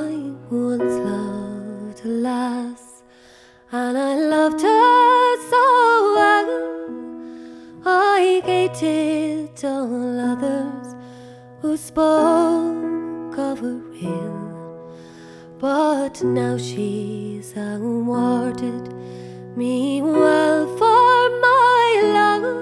I once loved a lass, and I loved her so well, I hated all others who spoke of her ill. But now she's awarded me well for my love.